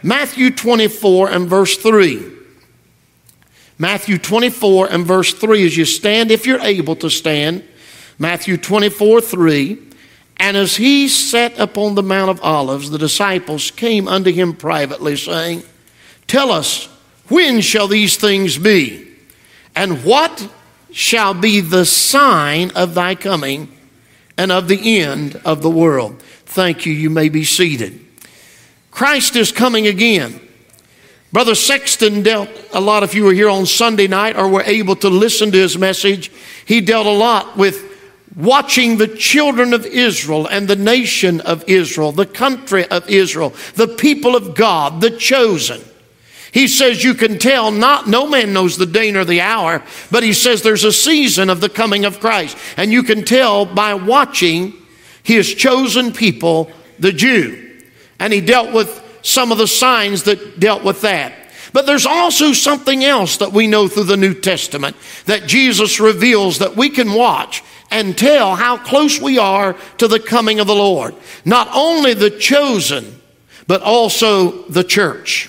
Matthew 24 and verse 3. Matthew 24 and verse 3, as you stand, if you're able to stand. Matthew 24, 3. And as he sat upon the Mount of Olives, the disciples came unto him privately, saying, Tell us, when shall these things be? And what shall be the sign of thy coming and of the end of the world? Thank you. You may be seated. Christ is coming again. Brother Sexton dealt a lot, if you were here on Sunday night or were able to listen to his message, he dealt a lot with watching the children of Israel and the nation of Israel, the country of Israel, the people of God, the chosen. He says you can tell, no man knows the day nor the hour, but he says there's a season of the coming of Christ. And you can tell by watching his chosen people, the Jew. And he dealt with some of the signs that dealt with that. But there's also something else that we know through the New Testament that Jesus reveals that we can watch and tell how close we are to the coming of the Lord. Not only the chosen, but also the church.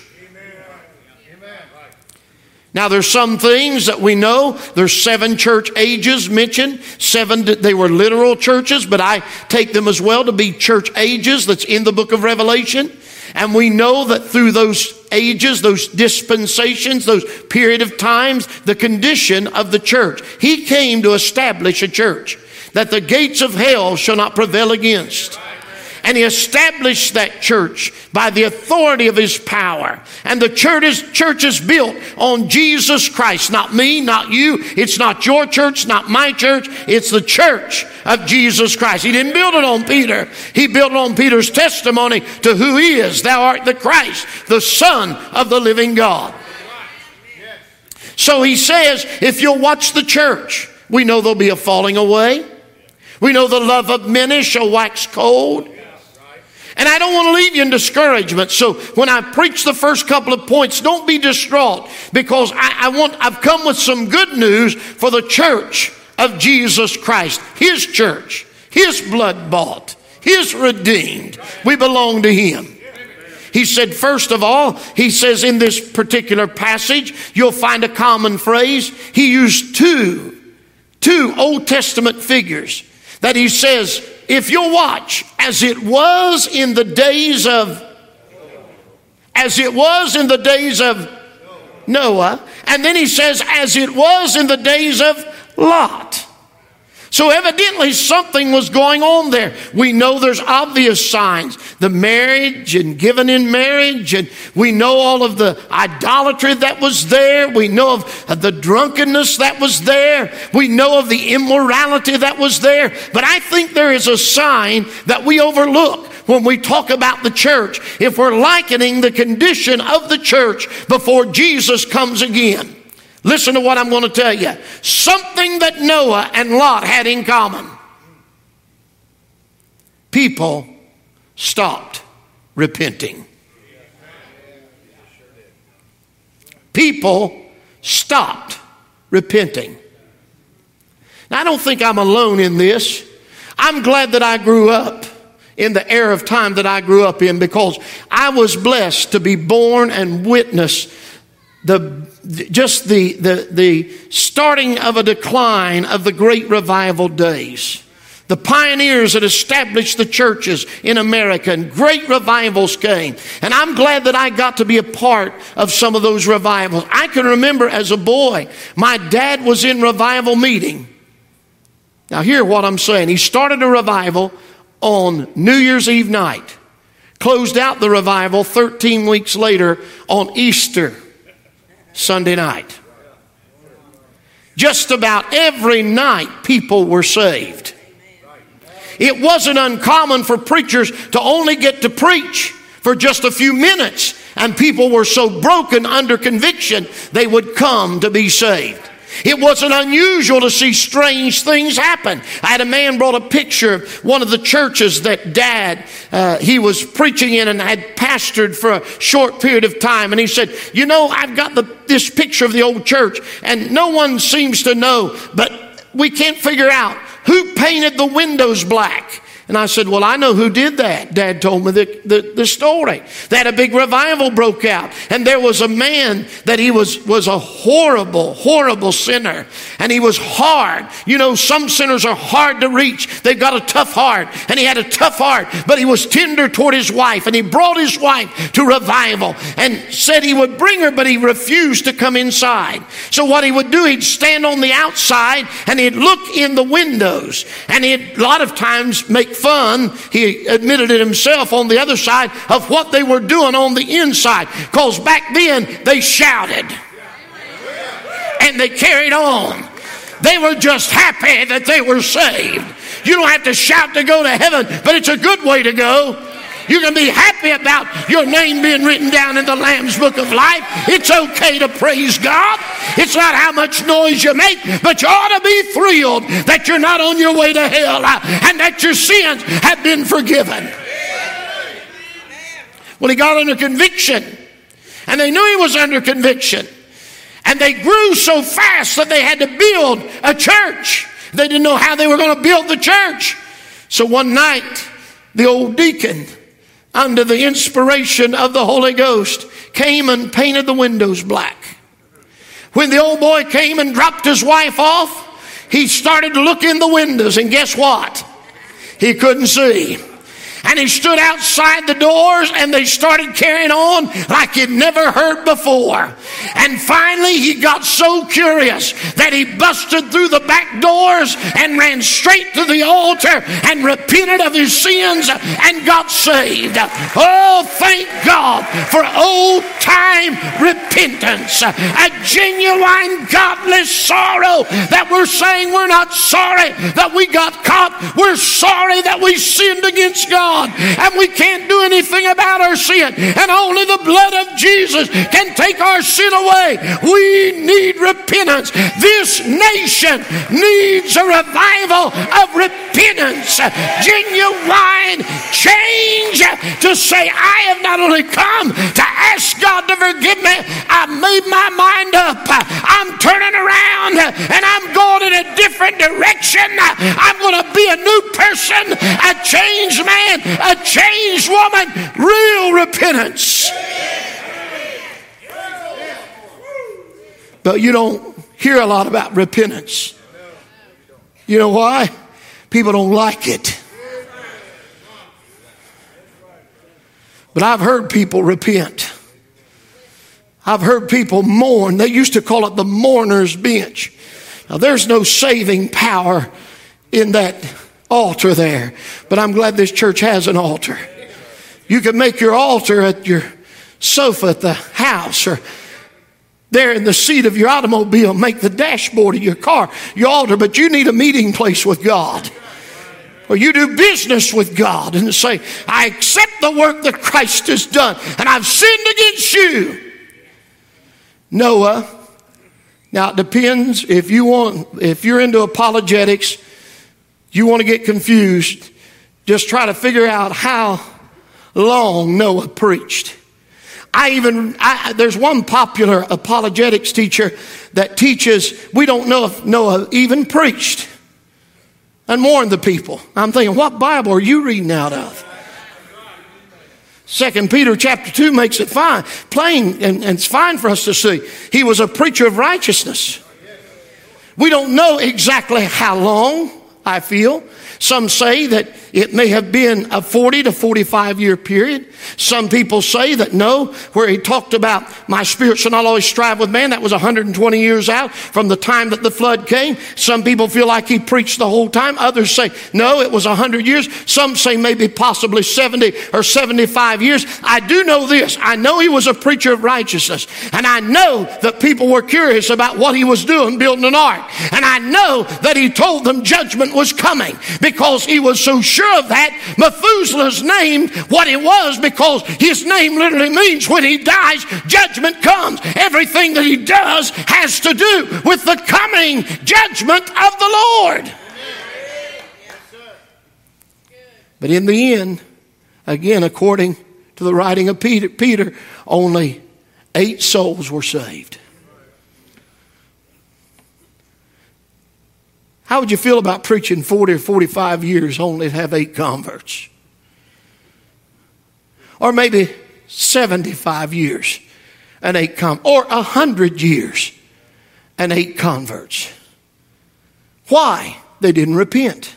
Now there's some things that we know. There's 7 church ages mentioned. 7, they were literal churches, but I take them as well to be church ages that's in the book of Revelation. And we know that through those ages, those dispensations, those period of times, the condition of the church. He came to establish a church that the gates of hell shall not prevail against. And he established that church by the authority of his power. And the church is built on Jesus Christ. Not me, not you. It's not your church, not my church. It's the church of Jesus Christ. He didn't build it on Peter. He built it on Peter's testimony to who he is. Thou art the Christ, the Son of the living God. So he says, if you'll watch the church, we know there'll be a falling away. We know the love of many shall wax cold. And I don't want to leave you in discouragement. So when I preach the first couple of points, don't be distraught, because I've come with some good news for the church of Jesus Christ. His church, his blood bought, his redeemed. We belong to him. He said, first of all, he says in this particular passage, you'll find a common phrase. He used two Old Testament figures that he says, if you'll watch, as it was in the days of Noah, and then he says, as it was in the days of Lot. So evidently something was going on there. We know there's obvious signs. The marriage and giving in marriage, and we know all of the idolatry that was there. We know of the drunkenness that was there. We know of the immorality that was there. But I think there is a sign that we overlook when we talk about the church, if we're likening the condition of the church before Jesus comes again. Listen to what I'm going to tell you. Something that Noah and Lot had in common. People stopped repenting. People stopped repenting. Now, I don't think I'm alone in this. I'm glad that I grew up in the era of time that I grew up in, because I was blessed to be born and witness the starting of a decline of the great revival days. The pioneers that established the churches in America, and great revivals came. And I'm glad that I got to be a part of some of those revivals. I can remember as a boy, my dad was in revival meeting. Now hear what I'm saying. He started a revival on New Year's Eve night. Closed out the revival 13 weeks later on Easter Sunday night. Just about every night people were saved. It wasn't uncommon for preachers to only get to preach for just a few minutes, and people were so broken under conviction they would come to be saved. It wasn't unusual to see strange things happen. I had a man brought a picture of one of the churches that Dad, he was preaching in and had pastored for a short period of time. And he said, you know, I've got this picture of the old church, and no one seems to know, but we can't figure out who painted the windows black. And I said, well, I know who did that. Dad told me the story. That a big revival broke out. And there was a man that he was a horrible, horrible sinner. And he was hard. You know, some sinners are hard to reach. They've got a tough heart. And he had a tough heart. But he was tender toward his wife. And he brought his wife to revival. And said he would bring her, but he refused to come inside. So what he would do, he'd stand on the outside. And he'd look in the windows. And he'd a lot of times make fun, he admitted it himself, on the other side of what they were doing on the inside. Because back then they shouted and they carried on. They were just happy that they were saved. You don't have to shout to go to heaven, but it's a good way to go. You can be happy about your name being written down in the Lamb's Book of Life. It's okay to praise God. It's not how much noise you make, but you ought to be thrilled that you're not on your way to hell and that your sins have been forgiven. Well, he got under conviction, and they knew he was under conviction. And they grew so fast that they had to build a church. They didn't know how they were going to build the church. So one night, the old deacon, under the inspiration of the Holy Ghost, came and painted the windows black. When the old boy came and dropped his wife off, he started to look in the windows, and guess what? He couldn't see. And he stood outside the doors, and they started carrying on like he'd never heard before. And finally, he got so curious that he busted through the back doors and ran straight to the altar and repented of his sins and got saved. Oh, thank God for old-time repentance. A genuine, godless sorrow that we're saying we're not sorry that we got caught. We're sorry that we sinned against God. And we can't do anything about our sin. And only the blood of Jesus can take our sin away. We need repentance. This nation needs a revival of repentance. Genuine change to say, I have not only come to ask God to forgive me, I've made my mind up. I'm turning around and I'm going in a different direction. I'm going to be a new person, a changed man, a changed woman, real repentance. But you don't hear a lot about repentance. You know why? People don't like it. But I've heard people repent. I've heard people mourn. They used to call it the mourner's bench. Now there's no saving power in that altar there, but I'm glad this church has an altar. You can make your altar at your sofa at the house, or there in the seat of your automobile. Make the dashboard of your car your altar, but you need a meeting place with God, or you do business with God and say, I accept the work that Christ has done, and I've sinned against you. Noah, now it depends if you're into apologetics. You want to get confused, just try to figure out how long Noah preached. There's one popular apologetics teacher that teaches we don't know if Noah even preached and warned the people. I'm thinking, what Bible are you reading out of? 2 Peter chapter 2 makes it plain, and it's fine for us to see. He was a preacher of righteousness. We don't know exactly how long. I feel. Some say that it may have been a 40 to 45 year period. Some people say that no, where he talked about my spirit shall not always strive with man. That was 120 years out from the time that the flood came. Some people feel like he preached the whole time. Others say no, it was 100 years. Some say maybe possibly 70 or 75 years. I do know this. I know he was a preacher of righteousness. And I know that people were curious about what he was doing building an ark. And I know that he told them judgment was coming. Because he was so sure of that, Methuselah's named what it was, because his name literally means when he dies, judgment comes. Everything that he does has to do with the coming judgment of the Lord. But in the end, again, according to the writing of Peter, only 8 souls were saved. How would you feel about preaching 40 or 45 years only to have 8 converts? Or maybe 75 years and 8 converts. Or 100 years and 8 converts. Why? They didn't repent.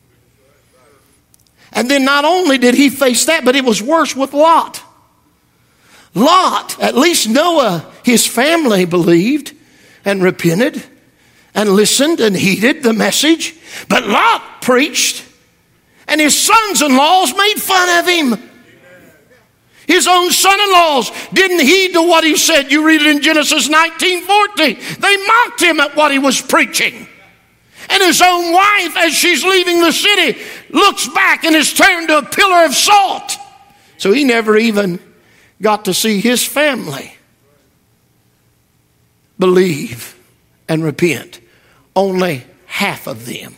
And then not only did he face that, but it was worse with Lot. Lot, at least Noah, his family believed and repented and listened and heeded the message. But Lot preached, and his sons-in-laws made fun of him. His own son-in-laws didn't heed to what he said. You read it in Genesis 19:14. They mocked him at what he was preaching. And his own wife, as she's leaving the city, looks back and is turned to a pillar of salt. So he never even got to see his family believe and repent. Only half of them.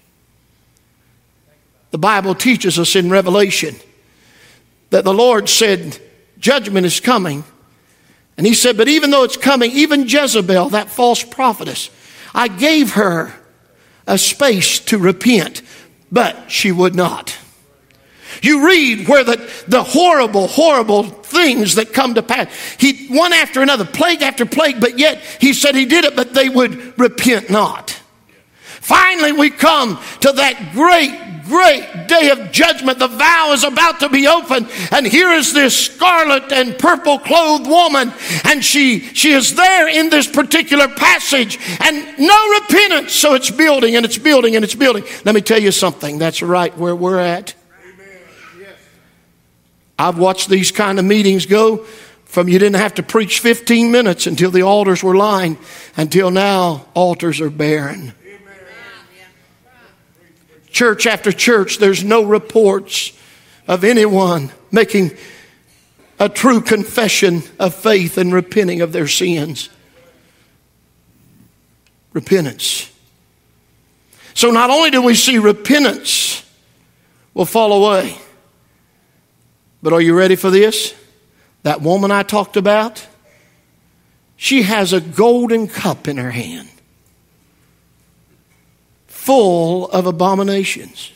The Bible teaches us in Revelation that the Lord said judgment is coming. And he said, but even though it's coming, even Jezebel, that false prophetess, I gave her a space to repent, but she would not. You read where the horrible, horrible things that come to pass. He, one after another, plague after plague, but yet he said he did it, but they would repent not. Finally, we come to that great day of judgment. The vow is about to be opened, and here is this scarlet and purple clothed woman, and she is there in this particular passage, and no repentance. So it's building and it's building and it's building. Let me tell you something. That's right where we're at. I've watched these kind of meetings go from you didn't have to preach 15 minutes until the altars were lined, until now altars are barren. Church after church, there's no reports of anyone making a true confession of faith and repenting of their sins. Repentance. So not only do we see repentance will fall away, but are you ready for this? That woman I talked about, she has a golden cup in her hand, full of abominations.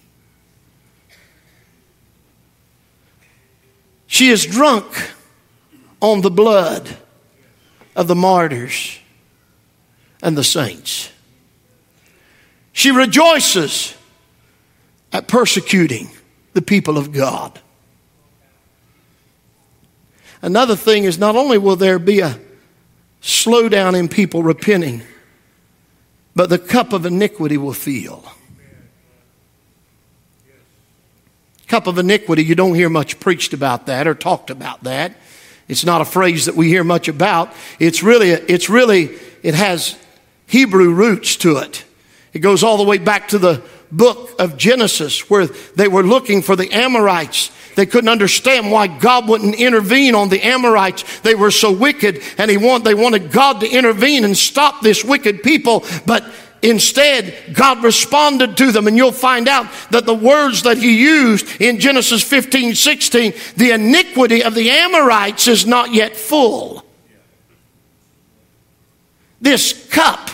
She is drunk on the blood of the martyrs and the saints. She rejoices at persecuting the people of God. Another thing is, not only will there be a slowdown in people repenting, but the cup of iniquity will fill. Cup of iniquity, you don't hear much preached about that or talked about that. It's not a phrase that we hear much about. It has Hebrew roots to it. It goes all the way back to the book of Genesis, where they were looking for the Amorites. They couldn't understand why God wouldn't intervene on the Amorites. They were so wicked, and they wanted God to intervene and stop this wicked people. But instead, God responded to them, and you'll find out that the words that he used in Genesis 15:16, the iniquity of the Amorites is not yet full. This cup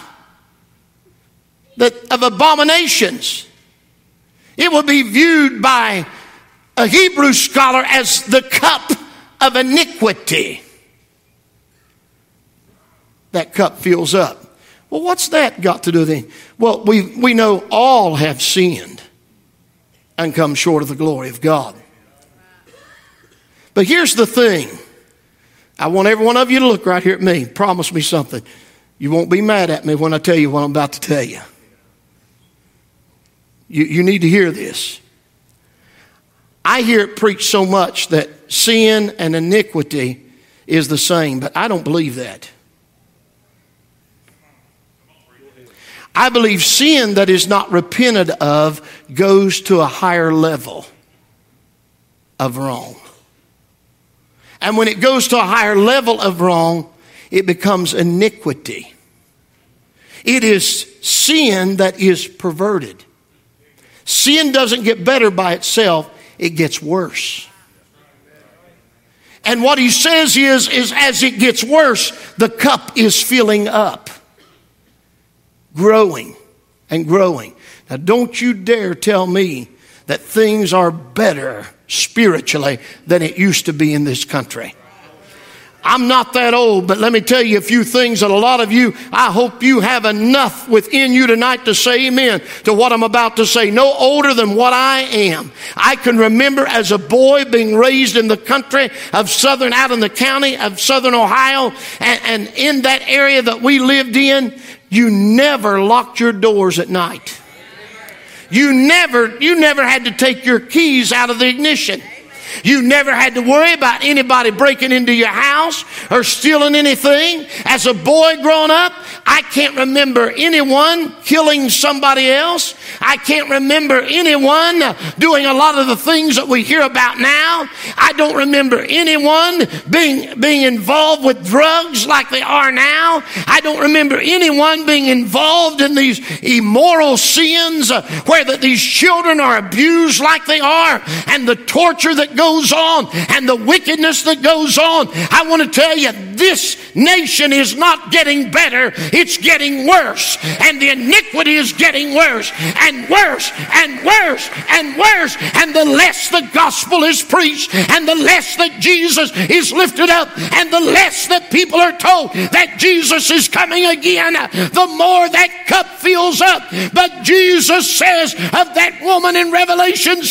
of abominations, it will be viewed by a Hebrew scholar as the cup of iniquity. That cup fills up. Well, what's that got to do with it? Well, we know all have sinned and come short of the glory of God. But here's the thing. I want every one of you to look right here at me. Promise me something. You won't be mad at me when I tell you what I'm about to tell you. You need to hear this. I hear it preached so much that sin and iniquity is the same, but I don't believe that. I believe sin that is not repented of goes to a higher level of wrong. And when it goes to a higher level of wrong, it becomes iniquity. It is sin that is perverted. Sin doesn't get better by itself, it gets worse. And what he says is as it gets worse, the cup is filling up, growing. and growing. Now, don't you dare tell me that things are better spiritually than it used to be in this country. I'm not that old, but let me tell you a few things that a lot of you, I hope you have enough within you tonight to say amen to what I'm about to say. No older than what I am. I can remember as a boy being raised in the country of out in the county of southern Ohio, and in that area that we lived in, you never locked your doors at night. You never had to take your keys out of the ignition. You never had to worry about anybody breaking into your house or stealing anything. As a boy growing up, I can't remember anyone killing somebody else. I can't remember anyone doing a lot of the things that we hear about now. I don't remember anyone being involved with drugs like they are now. I don't remember anyone being involved in these immoral sins where these children are abused like they are, and the torture that goes on and the wickedness that goes on. I want to tell you, this nation is not getting better. It's getting worse. And the iniquity is getting worse and worse and worse and worse. And the less the gospel is preached, and the less that Jesus is lifted up, and the less that people are told that Jesus is coming again, the more that cup fills up. But Jesus says of that woman in Revelation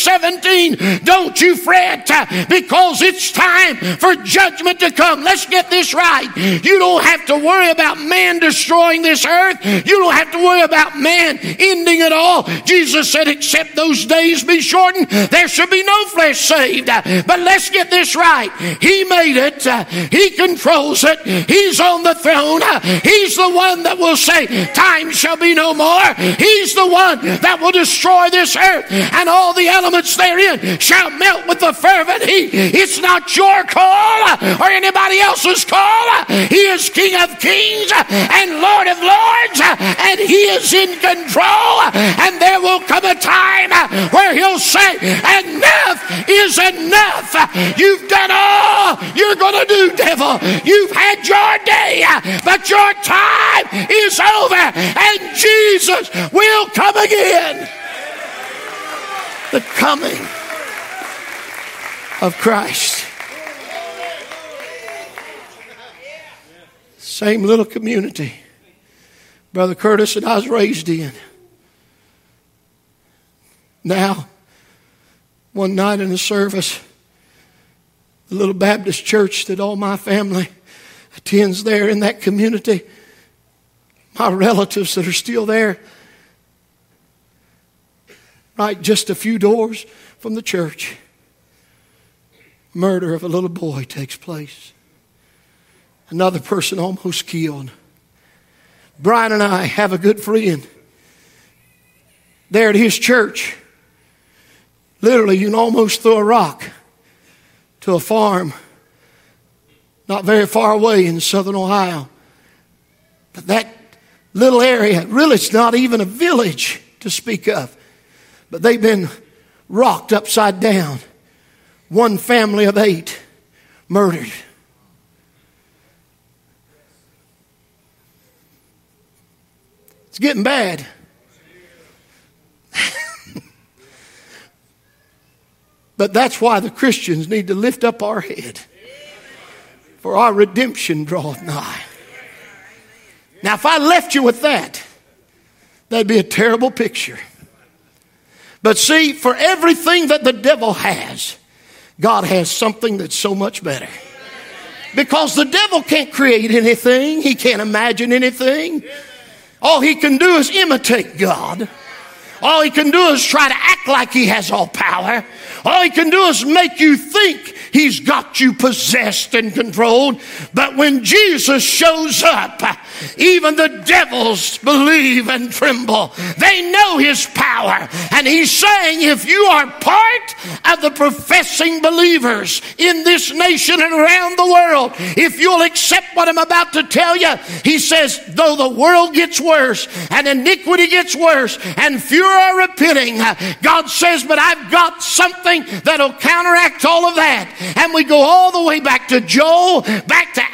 17, don't you fret, because it's time for judgment to come. Let's get this right. You don't have to worry about man destroying this earth. You don't have to worry about man ending it all. Jesus said, except those days be shortened, there should be no flesh saved. But let's get this right. He made it. He controls it. He's on the throne. He's the one that will say, time shall be no more. He's the one that will destroy this earth, and all the elements therein shall melt with the fervent heat. It's not your call or anybody else's call. He is King of kings and Lord of lords, and He is in control. And there will come a time where He'll say, enough is enough. You've done all you're going to do, devil. You've had your day, but your time is over, and Jesus will come again. The coming of Christ. Same little community Brother Curtis and I was raised in. Now, one night in the service, the little Baptist church that all my family attends there in that community, my relatives that are still there, right just a few doors from the church, murder of a little boy takes place. Another person almost killed. Brian and I have a good friend there at his church. Literally, you can almost throw a rock to a farm not very far away in southern Ohio. But that little area, really it's not even a village to speak of, but they've been rocked upside down. One family of 8 murdered. It's getting bad. But that's why the Christians need to lift up our head, for our redemption draweth nigh. Now, if I left you with that, that'd be a terrible picture. But see, for everything that the devil has, God has something that's so much better. Because the devil can't create anything. He can't imagine anything. All he can do is imitate God. All he can do is try to act like he has all power. All he can do is make you think he's got you possessed and controlled. But when Jesus shows up, even the devils believe and tremble. They know his power. And he's saying, if you are part of the professing believers in this nation and around the world, if you'll accept what I'm about to tell you, he says, though the world gets worse and iniquity gets worse and fewer are repenting, God says, but I've got something that'll counteract all of that. And we go all the way back to Joel, back to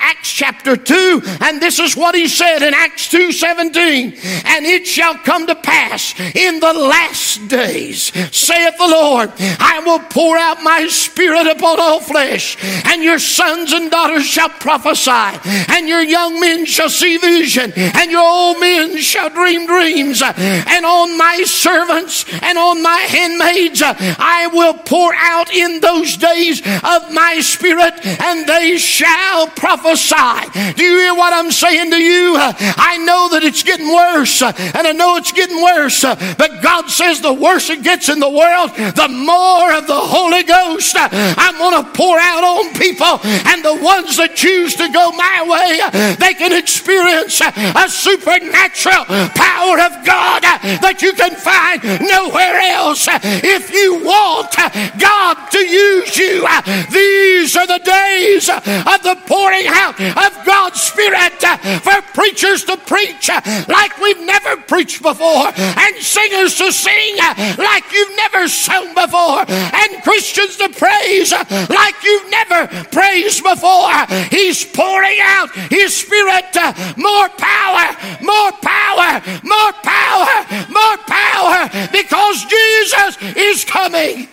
Acts chapter 2, and this is what he said in Acts 2:17. And it shall come to pass in the last days, saith the Lord, I will pour out my Spirit upon all flesh, and your sons and daughters shall prophesy, and your young men shall see vision, and your old men shall dream dreams. And on my servants and on my handmaids I will pour out in those days of my Spirit, and they shall prophesy. Do you hear what I'm saying to you? I know that it's getting worse, and I know it's getting worse, but God says the worse it gets in the world, the more of the Holy Ghost I'm going to pour out on people. And the ones that choose to go my way, they can experience a supernatural power of God that you can find nowhere else. If you want God to use you, these are the days of the pouring out of God's Spirit for preachers to preach like we've never preached before, and singers to sing like you've never sung before, and Christians to praise like you've never praised before. He's pouring out His Spirit. More power, more power, more power, more power, because Jesus is coming.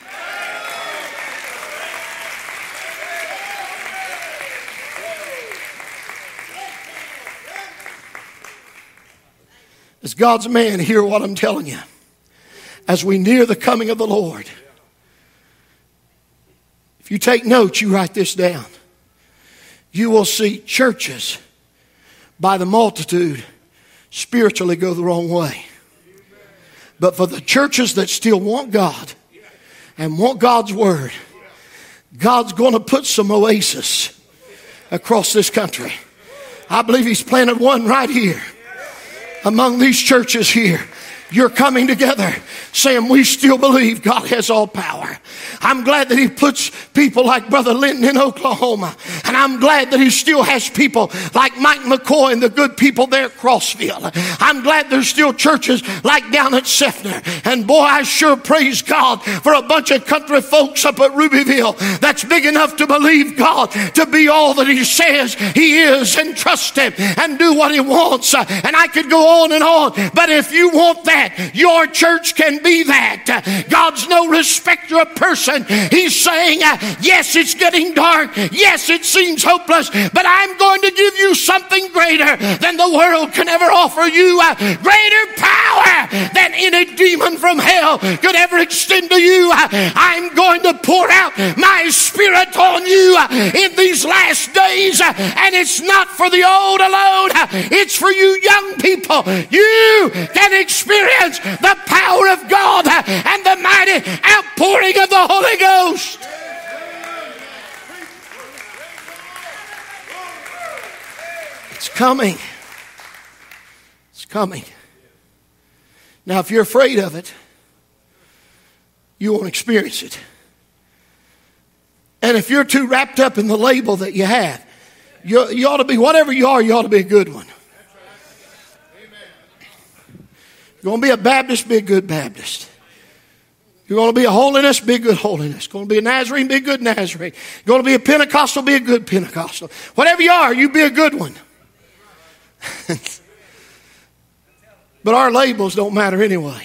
As God's man, hear what I'm telling you. As we near the coming of the Lord, if you take notes, you write this down. You will see churches by the multitude spiritually go the wrong way. But for the churches that still want God and want God's word, God's going to put some oasis across this country. I believe He's planted one right here. Among these churches here, you're coming together saying, we still believe God has all power. I'm glad that He puts people like Brother Linton in Oklahoma. And I'm glad that He still has people like Mike McCoy and the good people there at Crossville. I'm glad there's still churches like down at Seffner. And boy, I sure praise God for a bunch of country folks up at Rubyville that's big enough to believe God to be all that He says He is, and trust Him and do what He wants. And I could go on and on. But if you want that, your church can be that. God's no respecter of person. He's saying, yes, it's getting dark. Yes, it seems hopeless, but I'm going to give you something greater than the world can ever offer you. Greater power than any demon from hell could ever extend to you. I'm going to pour out my Spirit on you in these last days. And it's not for the old alone. It's for you young people. You can experience the power of God and the mighty outpouring of the Holy Ghost. It's coming. It's coming. Now, if you're afraid of it, you won't experience it. And if you're too wrapped up in the label that you have, you ought to be, whatever you are, you ought to be a good one. You're going to be a Baptist, be a good Baptist. You're going to be a holiness, be a good holiness. You're going to be a Nazarene, be a good Nazarene. You're going to be a Pentecostal, be a good Pentecostal. Whatever you are, you be a good one. But our labels don't matter anyway.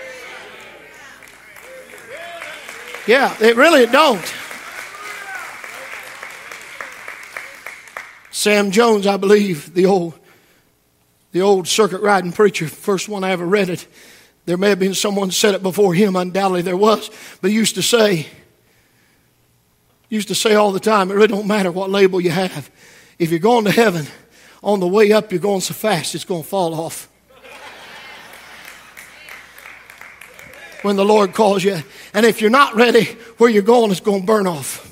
Yeah, it really don't. Sam Jones, I believe, the old circuit riding preacher, first one I ever read it. There may have been someone said it before him, undoubtedly there was, but he used to say all the time, it really don't matter what label you have. If you're going to heaven, on the way up you're going so fast it's going to fall off. When the Lord calls you. And if you're not ready, where you're going is going to burn off.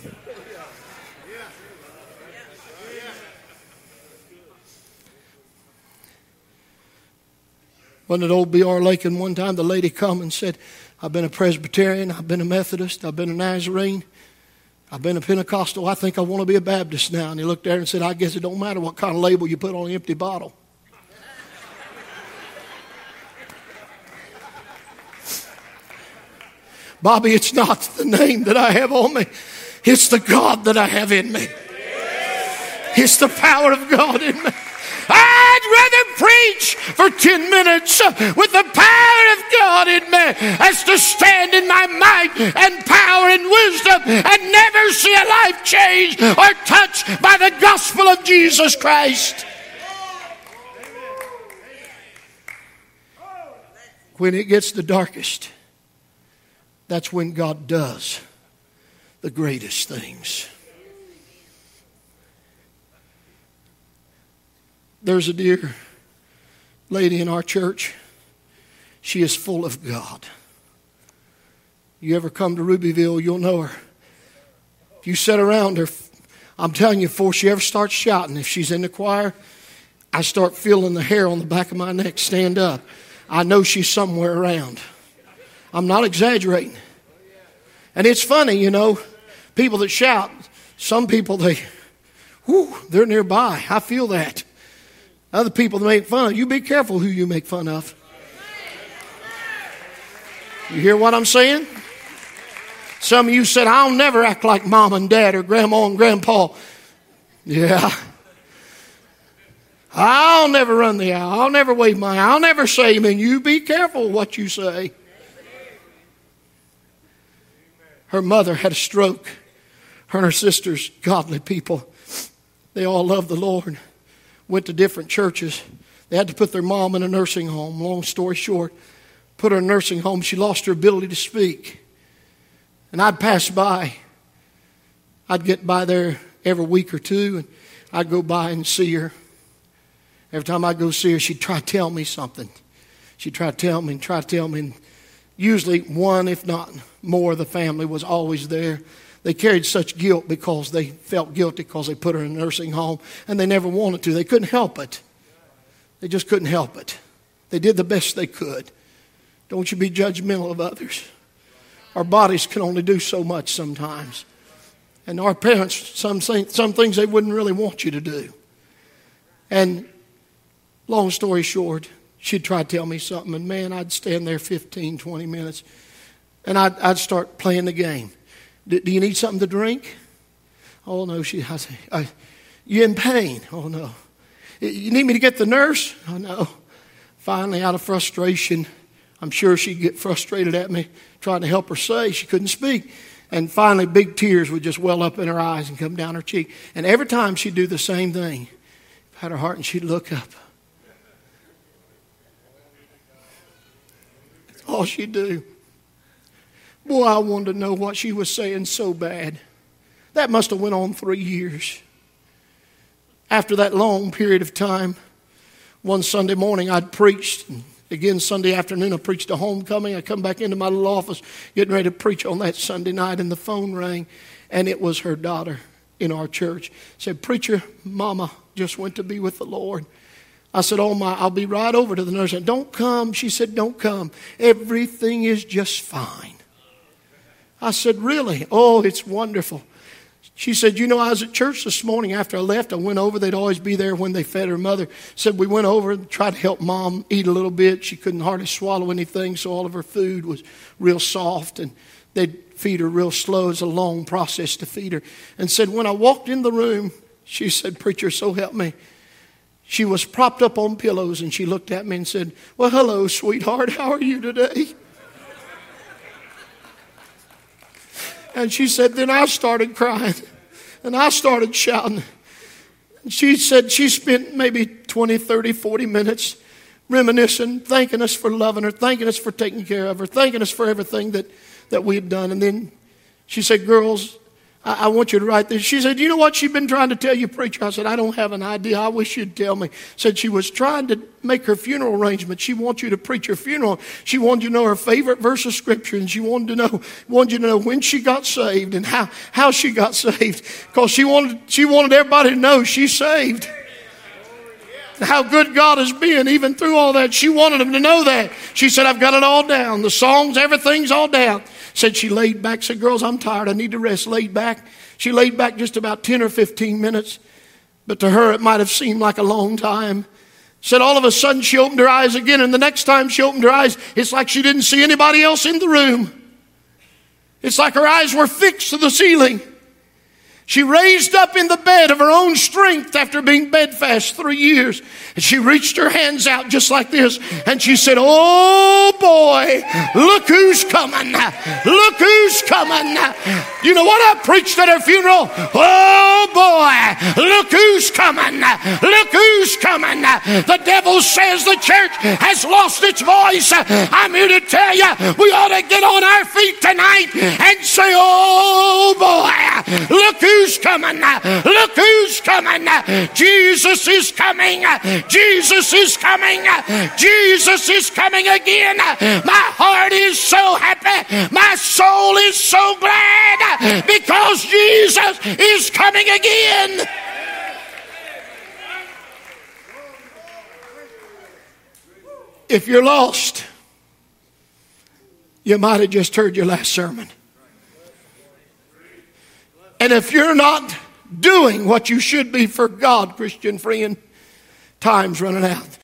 Wasn't it old B.R. Lakin one time, the lady come and said, I've been a Presbyterian, I've been a Methodist, I've been a Nazarene, I've been a Pentecostal, I think I want to be a Baptist now. And he looked at her and said, I guess it don't matter what kind of label you put on an empty bottle. Bobby, it's not the name that I have on me. It's the God that I have in me. It's the power of God in me. I'd rather preach for 10 minutes with the power of God in me as to stand in my might and power and wisdom and never see a life changed or touched by the gospel of Jesus Christ. When it gets the darkest, that's when God does the greatest things. There's a dear lady in our church. She is full of God. You ever come to Rubyville, you'll know her. If you sit around her, I'm telling you, before she ever starts shouting, if she's in the choir, I start feeling the hair on the back of my neck stand up. I know she's somewhere around. I'm not exaggerating. And it's funny, you know, people that shout, some people, they're nearby. I feel that. Other people that make fun of you, be careful who you make fun of. You hear what I'm saying? Some of you said, I'll never act like mom and dad or grandma and grandpa. Yeah. I'll never run the aisle. I'll never wave my I'll never say amen. You be careful what you say. Her mother had a stroke. Her and her sisters, godly people. They all loved the Lord. Went to different churches. They had to put their mom in a nursing home. Long story short, put her in a nursing home. She lost her ability to speak. And I'd pass by. I'd get by there every week or two, and I'd go by and see her. Every time I'd go see her, she'd try to tell me something. She'd try to tell me and try to tell me. And usually one, if not more, of the family was always there. They carried such guilt because they felt guilty because they put her in a nursing home, and they never wanted to. They couldn't help it. They just couldn't help it. They did the best they could. Don't you be judgmental of others. Our bodies can only do so much sometimes. And our parents, some things they wouldn't really want you to do. And long story short, she'd try to tell me something, and man, I'd stand there 15, 20 minutes, and I'd start playing the game. Do you need something to drink? Oh, no. I say, you in pain? Oh, no. You need me to get the nurse? Oh, no. Finally, out of frustration, I'm sure she'd get frustrated at me trying to help her say. She couldn't speak. And finally, big tears would just well up in her eyes and come down her cheek. And every time she'd do the same thing. Had her heart and she'd look up. That's all she'd do. Boy, I wanted to know what she was saying so bad. That must have went on 3 years. After that long period of time, one Sunday morning I'd preached. And again, Sunday afternoon I preached a homecoming. I come back into my little office getting ready to preach on that Sunday night, and the phone rang, and it was her daughter in our church. Said, "Preacher, Mama just went to be with the Lord." I said, "Oh my, I'll be right over to the nurse." And, "Don't come." She said, "Don't come. Everything is just fine." I said, "Really?" "Oh, it's wonderful." She said, "You know, I was at church this morning after I left. I went over. They'd always be there when they fed her mother." Said, "We went over and tried to help Mom eat a little bit. She couldn't hardly swallow anything, so all of her food was real soft, and they'd feed her real slow. It's a long process to feed her." And said, "When I walked in the room," she said, "Preacher, so help me, she was propped up on pillows, and she looked at me and said, 'Well, hello, sweetheart. How are you today?'" And she said, then I started crying and I started shouting. And she said she spent maybe 20, 30, 40 minutes reminiscing, thanking us for loving her, thanking us for taking care of her, thanking us for everything that we had done. And then she said, "Girls, I want you to write this." She said, "You know what she's been trying to tell you, preacher?" I said, "I don't have an idea. I wish you'd tell me." Said she was trying to make her funeral arrangements. She wants you to preach her funeral. She wanted you to know her favorite verse of Scripture, and she wanted you to know when she got saved and how she got saved, because she wanted everybody to know she's saved. How good God has been even through all that. She wanted them to know that. She said, "I've got it all down. The songs, everything's all down." Said she laid back. Said, "Girls, I'm tired. I need to rest." Laid back. She laid back just about 10 or 15 minutes. But to her, it might have seemed like a long time. Said all of a sudden she opened her eyes again. And the next time she opened her eyes, it's like she didn't see anybody else in the room. It's like her eyes were fixed to the ceiling. She raised up in the bed of her own strength after being bedfast 3 years. And she reached her hands out just like this. And she said, oh boy, look who's coming. Look who's coming. You know what I preached at her funeral? Oh boy, look who's coming. Look who's coming. The devil says the church has lost its voice. I'm here to tell you, we ought to get on our feet tonight and say, oh boy, look who's coming. Look who's coming. Jesus is coming. Jesus is coming. Jesus is coming again. My heart is so happy. My soul is so glad because Jesus is coming again. If you're lost, you might have just heard your last sermon. And if you're not doing what you should be for God, Christian friend, time's running out.